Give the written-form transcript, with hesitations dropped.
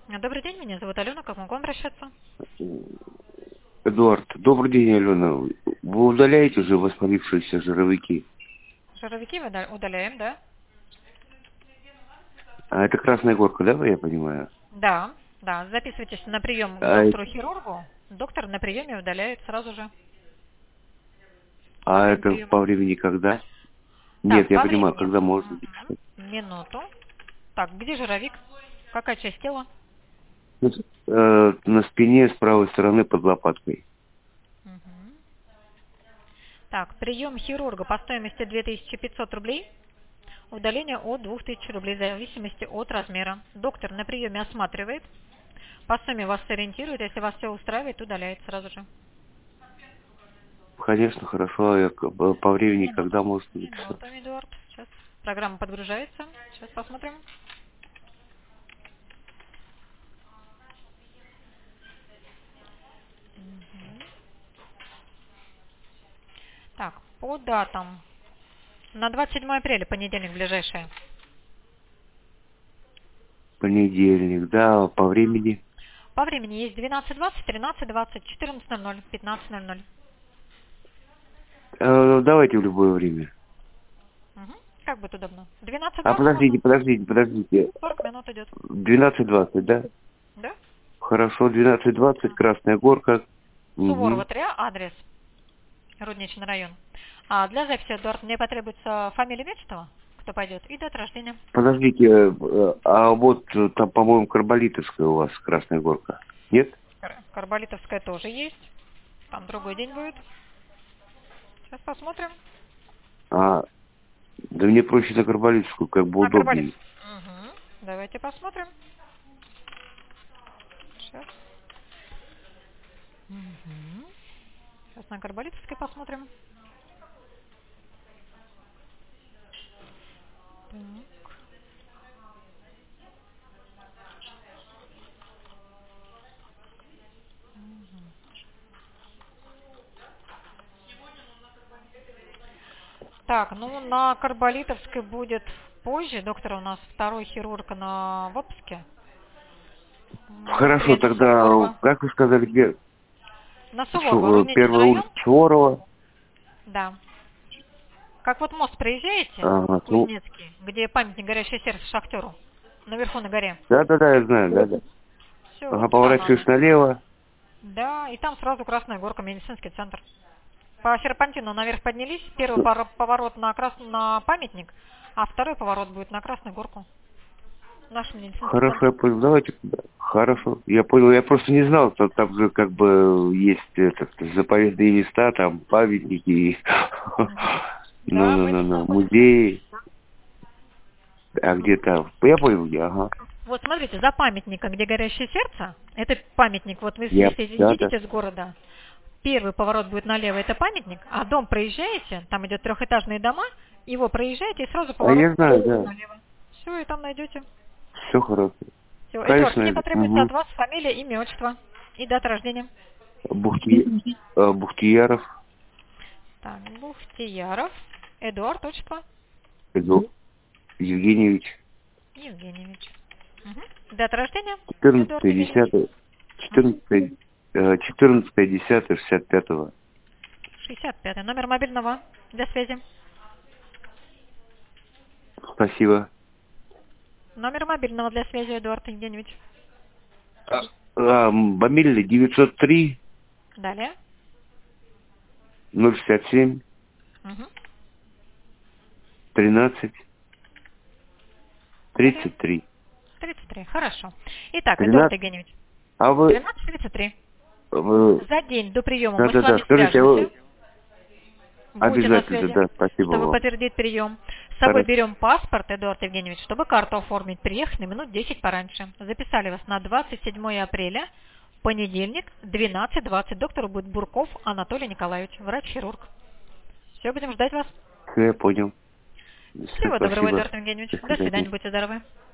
Добрый день, меня зовут Алена, как могу обращаться? Эдуард, добрый день, Алена. Вы удаляете уже воспалившиеся жировики? Жировики мы удаляем, да? А это Красная Горка, да, я понимаю? Да, да. Записывайтесь на прием к А, доктору-хирургу. Доктор на приеме удаляет сразу же. Во а время это приема. по времени когда? Нет, Так, я по понимаю, времени. когда можно записать. Минуту. Так, где жировик? Какая часть тела? На спине с правой стороны под лопаткой. Мгм. Так, прием хирурга по стоимости 2500 рублей. Удаление от 2000 рублей в зависимости от размера. Доктор на приеме осматривает. По сумме вас сориентирует. Если вас все устраивает, удаляет сразу же. Конечно, хорошо. А по времени когда Минуту. можно записать? Минуту, Эдуард. Сейчас программа подгружается. Сейчас посмотрим. Мгм. Так, по датам. На 27 апреля, понедельник ближайший. Понедельник, да, по времени. По времени есть 12:20, 13:20, 14:00, 15:00. Давайте в любое время. Угу. Как будет удобно? А 12:20 можно? подождите. 40 минут идет. 12:20, да? Да? Хорошо, 12:20, Красная Горка. Суворова Угу. 3, адрес. Рудничный район. А для записи, Эдуард, мне потребуется фамилия Мечтова, кто пойдет, и дата рождения. Подождите, а вот там, по-моему, Карболитовская у вас Красная Горка. Нет? Карболитовская тоже есть. Там другой день будет. Сейчас посмотрим. А, да мне проще на Карболитовскую, как бы На удобнее. Карболитовскую. Угу. Давайте посмотрим. Сейчас. Угу. Сейчас на Карболитовской посмотрим. Так. Так, ну на Карболитовской будет позже. Доктор у нас второй хирург в отпуске. Хорошо, Приедет тогда, Суворова. как вы сказали, где На Суворова, Рудничный первая район. улица Суворова? Да. Как вот мост проезжаете, Ага, ну, Кузнецкий, где памятник горящее сердце шахтеру, наверху на горе. да, я знаю, да. Все, Ага, вот туда надо. поворачиваешь налево. Да, и там сразу Красная Горка, медицинский центр. По серпантину наверх поднялись. Первый Всё. поворот на памятник, а второй поворот будет на Красную Горку. Наш медицинский Хорошо, центр. я понял, давайте туда. Хорошо, я понял, я просто не знал, что там же как бы есть заповедные места, там памятники и Мгм. Да, мы тут ну, находимся. музеи. А где там? Я понял, где, ага. Вот смотрите, за памятником, где горящее сердце, это памятник, вот вы Я, если да. едете с города, первый поворот будет налево, это памятник, а дом проезжаете, там идет трехэтажные дома, его проезжаете и сразу А поворот я знаю, да. налево. Все, и там найдете. Все хорошо. Все, Эдуард, Конечно, мне это. потребуется от Угу. вас фамилия, имя, отчество и дата рождения. Бухтияров Так, Бухтияров, Эдуард, отчество, Эду Евгеньевич. Евгеньевич. Мгм. Дата рождения, Эдуард 14 Евгеньевич. 10 Мгм. 14 10 65-го. 65. Номер мобильного для связи. Спасибо. Номер мобильного для связи, Эдуард Евгеньевич. Мобильный 903 Далее. 067 Угу. 13 Далее. 33. 33. Хорошо. Итак, Эдуард 13. Евгеньевич. А 13:33. вы За день до приема мы с да, вами скажите, а свяжемся. вы Будете на обязательно, связи, да, спасибо чтобы вам. подтвердить прием. С собой Хорошо. берем паспорт, Эдуард Евгеньевич, чтобы карту оформить. Приехать на минут 10 пораньше. Записали вас на 27 апреля, понедельник, 12:20. Доктору будет Бурков Анатолий Николаевич, врач-хирург. Все, будем ждать вас. Все, я понял. Все, Всего доброго, спасибо. Эдуард Евгеньевич. До До свидания. свидания, будьте здоровы.